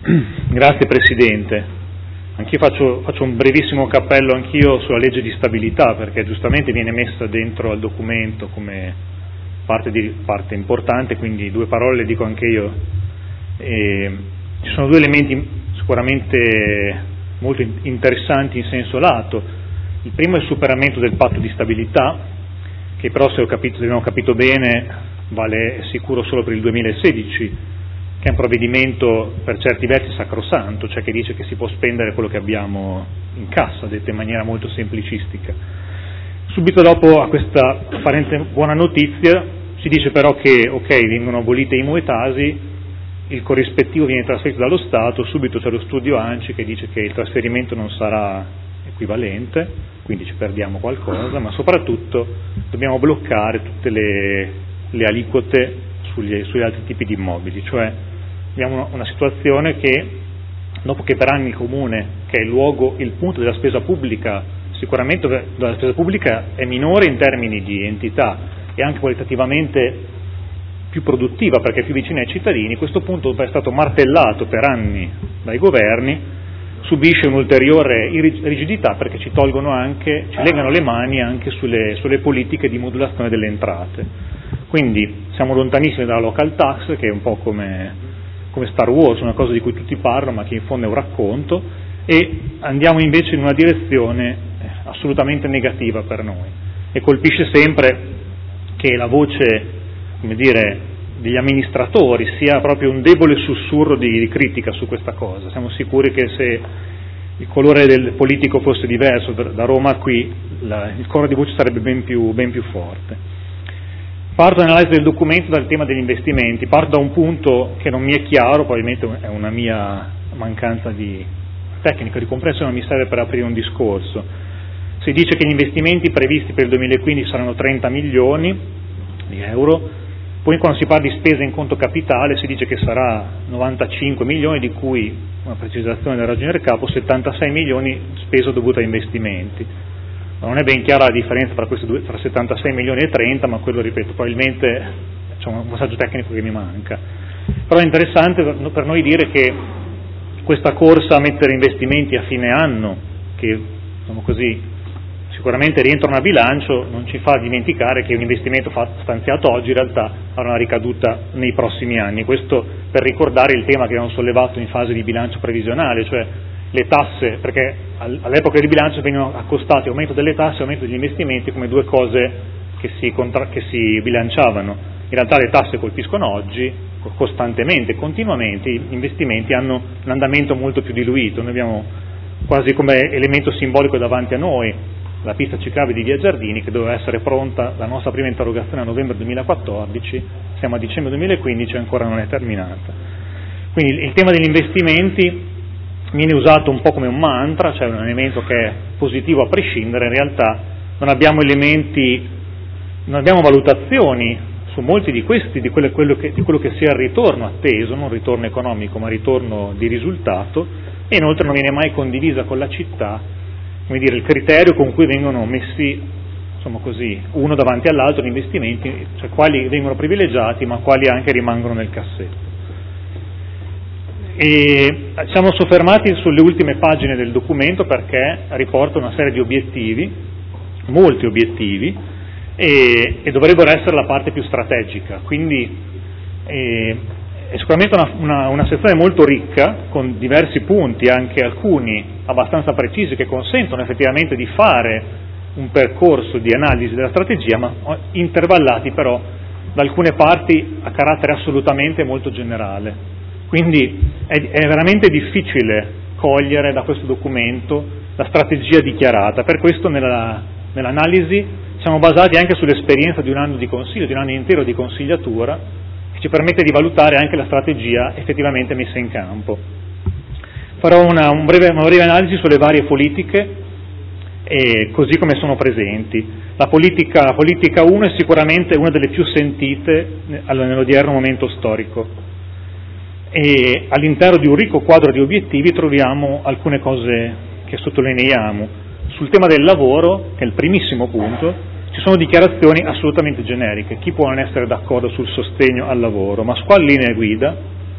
Grazie Presidente. Anch'io faccio un brevissimo cappello anch'io sulla legge di stabilità, perché giustamente viene messa dentro al documento come parte importante, quindi due parole le dico anche io. Ci sono due elementi sicuramente molto interessanti in senso lato. Il primo è il superamento del patto di stabilità, che però se abbiamo capito bene vale sicuro solo per il 2016, che è un provvedimento per certi versi sacrosanto, cioè che dice che si può spendere quello che abbiamo in cassa, detto in maniera molto semplicistica. Subito dopo a questa apparente buona notizia si dice però che vengono abolite i muetasi, il corrispettivo viene trasferito dallo Stato, subito c'è lo studio ANCI che dice che il trasferimento non sarà equivalente, quindi ci perdiamo qualcosa, ma soprattutto dobbiamo bloccare tutte le aliquote sugli altri tipi di immobili, cioè abbiamo una situazione che, dopo che per anni il Comune, che è il punto della spesa pubblica, sicuramente la spesa pubblica è minore in termini di entità e anche qualitativamente più produttiva perché è più vicina ai cittadini, questo punto è stato martellato per anni dai governi, subisce un'ulteriore rigidità perché ci legano le mani anche sulle politiche di modulazione delle entrate. Quindi siamo lontanissimi dalla local tax, che è un po' come Star Wars, una cosa di cui tutti parlano ma che in fondo è un racconto, e andiamo invece in una direzione assolutamente negativa per noi e colpisce sempre che la voce, degli amministratori sia proprio un debole sussurro di critica su questa cosa. Siamo sicuri che se il colore del politico fosse diverso da Roma a qui, il coro di voce sarebbe ben più forte. Parto nell'analisi del documento dal tema degli investimenti, parto da un punto che non mi è chiaro, probabilmente è una mia mancanza di tecnica, di comprensione, mi serve per aprire un discorso. Si dice che gli investimenti previsti per il 2015 saranno 30 milioni di euro, poi quando si parla di spesa in conto capitale si dice che sarà 95 milioni, di cui, una precisazione del ragionier capo, 76 milioni spesa dovuta a investimenti. Non è ben chiara la differenza tra 76 milioni e 30, ma quello, ripeto, probabilmente c'è un passaggio tecnico che mi manca. Però è interessante per noi dire che questa corsa a mettere investimenti a fine anno, che sicuramente rientrano a bilancio, non ci fa dimenticare che un investimento stanziato oggi in realtà avrà una ricaduta nei prossimi anni. Questo per ricordare il tema che abbiamo sollevato in fase di bilancio previsionale, cioè le tasse, perché all'epoca del bilancio venivano accostati aumento delle tasse e aumento degli investimenti come due cose che si bilanciavano. In realtà le tasse colpiscono oggi costantemente, continuamente, gli investimenti hanno un andamento molto più diluito. Noi abbiamo quasi come elemento simbolico davanti a noi la pista ciclabile di Via Giardini, che doveva essere pronta, la nostra prima interrogazione a novembre 2014, siamo a dicembre 2015 e ancora non è terminata. Quindi il tema degli investimenti viene usato un po' come un mantra, cioè un elemento che è positivo a prescindere, in realtà non abbiamo valutazioni su molti di questi, di quello che sia il ritorno atteso, non ritorno economico ma ritorno di risultato, e inoltre non viene mai condivisa con la città, il criterio con cui vengono messi, uno davanti all'altro gli investimenti, cioè quali vengono privilegiati ma quali anche rimangono nel cassetto. E siamo soffermati sulle ultime pagine del documento perché riporta una serie di obiettivi, molti obiettivi, e dovrebbero essere la parte più strategica, quindi è sicuramente una sezione molto ricca con diversi punti, anche alcuni abbastanza precisi, che consentono effettivamente di fare un percorso di analisi della strategia, ma intervallati però da alcune parti a carattere assolutamente molto generale. Quindi è veramente difficile cogliere da questo documento la strategia dichiarata, per questo nell'analisi siamo basati anche sull'esperienza di un anno di consiglio, di un anno intero di consigliatura, che ci permette di valutare anche la strategia effettivamente messa in campo. Farò una breve analisi sulle varie politiche, così come sono presenti. La politica 1 è sicuramente una delle più sentite nell'odierno momento storico, e all'interno di un ricco quadro di obiettivi troviamo alcune cose che sottolineiamo. Sul tema del lavoro, che è il primissimo punto, ci sono dichiarazioni assolutamente generiche. Chi può non essere d'accordo sul sostegno al lavoro, ma su quali linee guida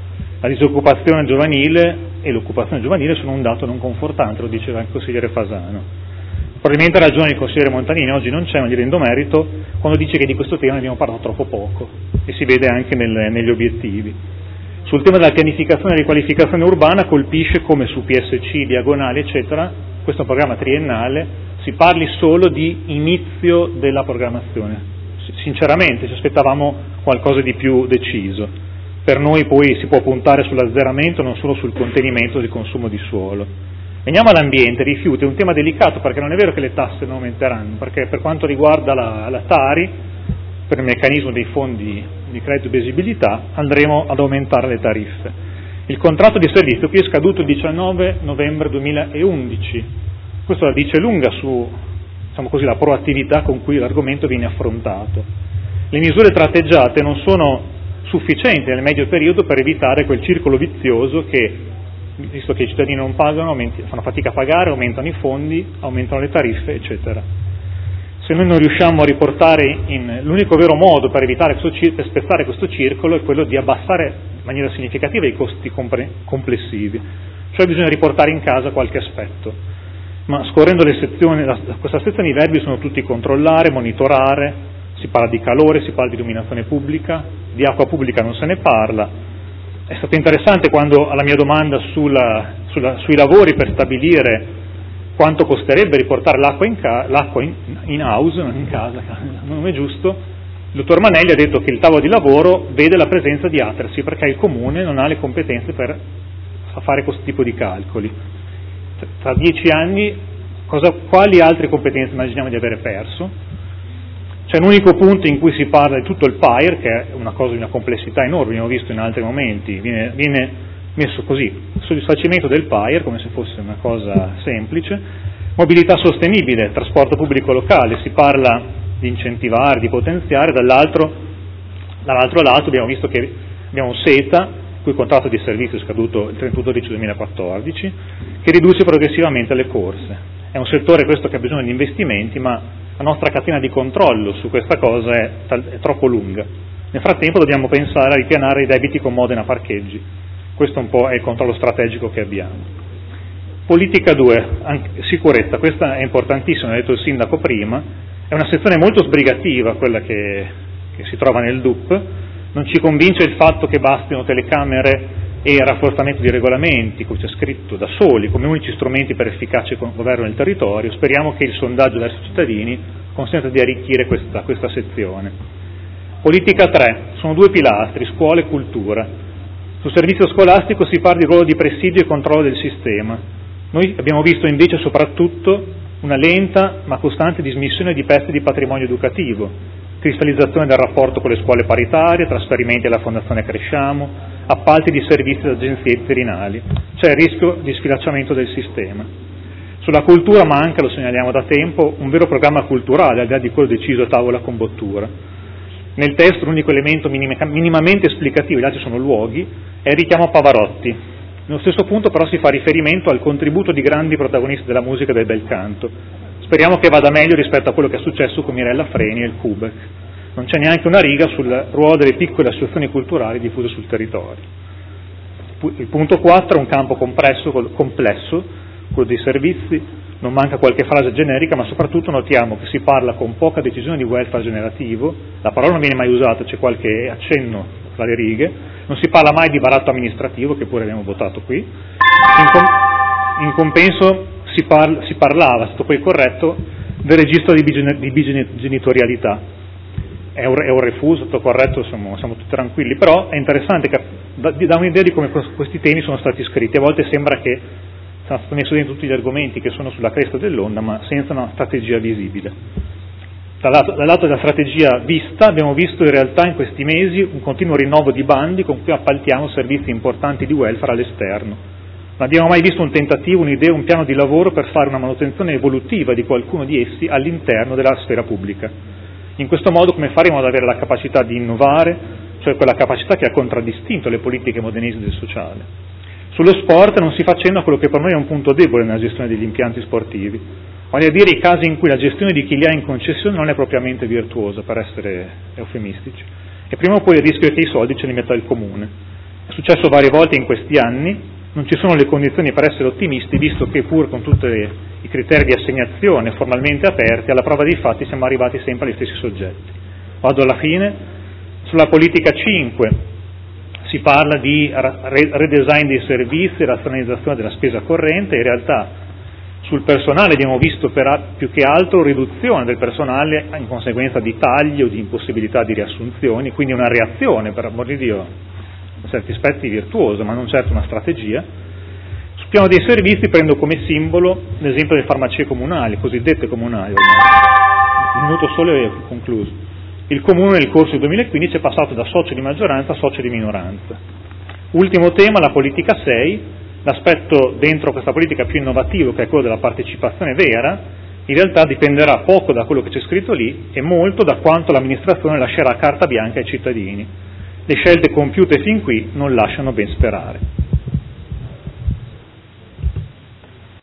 La disoccupazione giovanile e l'occupazione giovanile sono un dato non confortante, lo diceva anche il consigliere Fasano. Probabilmente ha ragione il consigliere Montanini, oggi non c'è, ma gli rendo merito, quando dice che di questo tema ne abbiamo parlato troppo poco, e si vede anche negli obiettivi. Sul tema della pianificazione e riqualificazione urbana colpisce come su PSC, diagonali, eccetera, questo è un programma triennale, si parli solo di inizio della programmazione. Sinceramente ci aspettavamo qualcosa di più deciso. Per noi poi si può puntare sull'azzeramento, non solo sul contenimento del consumo di suolo. Veniamo all'ambiente, rifiuti, è un tema delicato perché non è vero che le tasse non aumenteranno, perché per quanto riguarda la Tari, per il meccanismo dei fondi di credito di esigibilità, andremo ad aumentare le tariffe. Il contratto di servizio qui è scaduto il 19 novembre 2011, questo la dice lunga su, diciamo così, la proattività con cui l'argomento viene affrontato. Le misure tratteggiate non sono sufficienti nel medio periodo per evitare quel circolo vizioso che, visto che i cittadini non pagano, fanno fatica a pagare, aumentano i fondi, aumentano le tariffe, eccetera. Se noi non riusciamo a riportare l'unico vero modo per evitare per spezzare questo circolo è quello di abbassare in maniera significativa i costi complessivi, cioè bisogna riportare in casa qualche aspetto. Ma scorrendo le sezioni, questa sezione i verbi sono tutti controllare, monitorare, si parla di calore, si parla di illuminazione pubblica, di acqua pubblica non se ne parla. È stato interessante quando alla mia domanda sui lavori per stabilire quanto costerebbe riportare l'acqua in house, non in casa, non è giusto, il dottor Manelli ha detto che il tavolo di lavoro vede la presenza di Atersi perché il Comune non ha le competenze per fare questo tipo di calcoli. Tra 10 anni quali altre competenze immaginiamo di avere perso? C'è un unico punto in cui si parla di tutto il PAIR, che è una cosa di una complessità enorme, abbiamo visto in altri momenti, viene messo così, soddisfacimento del PAIR come se fosse una cosa semplice, mobilità sostenibile, trasporto pubblico locale, si parla di incentivare, di potenziare, dall'altro lato abbiamo visto che abbiamo un SETA, il cui contratto di servizio è scaduto il 31/12/2014, che riduce progressivamente le corse. È un settore questo che ha bisogno di investimenti, ma la nostra catena di controllo su questa cosa è troppo lunga. Nel frattempo dobbiamo pensare a ripianare i debiti con Modena Parcheggi. Questo un po' è il controllo strategico che abbiamo. Politica 2, sicurezza, questa è importantissima, ha detto il sindaco prima, è una sezione molto sbrigativa quella che si trova nel DUP, non ci convince il fatto che bastino telecamere e rafforzamento di regolamenti, come c'è scritto, da soli, come unici strumenti per efficace governo del territorio. Speriamo che il sondaggio verso i cittadini consenta di arricchire questa sezione. Politica 3, sono due pilastri, scuola e cultura. Sul servizio scolastico si parla di ruolo di presidio e controllo del sistema. Noi abbiamo visto invece soprattutto una lenta ma costante dismissione di pezzi di patrimonio educativo, cristallizzazione del rapporto con le scuole paritarie, trasferimenti alla Fondazione Cresciamo, appalti di servizi da agenzie interinali. C'è il rischio di sfilacciamento del sistema. Sulla cultura manca, lo segnaliamo da tempo, un vero programma culturale, al di là di quello deciso a tavola con Bottura. Nel testo l'unico elemento minimamente esplicativo, gli altri sono luoghi, è il richiamo a Pavarotti. Nello stesso punto però si fa riferimento al contributo di grandi protagonisti della musica e del bel canto. Speriamo che vada meglio rispetto a quello che è successo con Mirella Freni e il Kubek. Non c'è neanche una riga sul ruolo delle piccole associazioni culturali diffuse sul territorio. Il punto 4 è un campo complesso, quello dei servizi, non manca qualche frase generica, ma soprattutto notiamo che si parla con poca decisione di welfare generativo, la parola non viene mai usata, c'è qualche accenno tra le righe, non si parla mai di baratto amministrativo, che pure abbiamo votato qui, in compenso si parlava, è stato poi corretto, del registro di bigenitorialità. È un refuso, è stato corretto, siamo tutti tranquilli, però è interessante, dà un'idea di come questi temi sono stati scritti. A volte sembra che sono stati messi dentro tutti gli argomenti che sono sulla cresta dell'onda, ma senza una strategia visibile. Dal lato della strategia vista, abbiamo visto in realtà in questi mesi un continuo rinnovo di bandi con cui appaltiamo servizi importanti di welfare all'esterno. Non abbiamo mai visto un tentativo, un'idea, un piano di lavoro per fare una manutenzione evolutiva di qualcuno di essi all'interno della sfera pubblica. In questo modo come faremo ad avere la capacità di innovare, cioè quella capacità che ha contraddistinto le politiche modenesi del sociale? Sullo sport non si fa cenno a quello che per noi è un punto debole nella gestione degli impianti sportivi, vale a dire i casi in cui la gestione di chi li ha in concessione non è propriamente virtuosa, per essere eufemistici, e prima o poi il rischio è che i soldi ce li metta il comune. È successo varie volte in questi anni, non ci sono le condizioni per essere ottimisti, visto che pur con tutti i criteri di assegnazione formalmente aperti, alla prova dei fatti siamo arrivati sempre agli stessi soggetti. Vado alla fine. Sulla politica 5 si parla di redesign dei servizi, razionalizzazione della spesa corrente. In realtà sul personale abbiamo visto più che altro riduzione del personale in conseguenza di tagli o di impossibilità di riassunzioni, quindi una reazione, per amor di Dio, in certi aspetti virtuosa, ma non certo una strategia. Sul piano dei servizi prendo come simbolo l'esempio delle farmacie comunali, cosiddette comunali ormai. Un minuto solo e ho concluso. Il Comune nel corso del 2015 è passato da socio di maggioranza a socio di minoranza. Ultimo tema, la politica 6, l'aspetto dentro questa politica più innovativo, che è quello della partecipazione vera, in realtà dipenderà poco da quello che c'è scritto lì e molto da quanto l'amministrazione lascerà carta bianca ai cittadini. Le scelte compiute fin qui non lasciano ben sperare.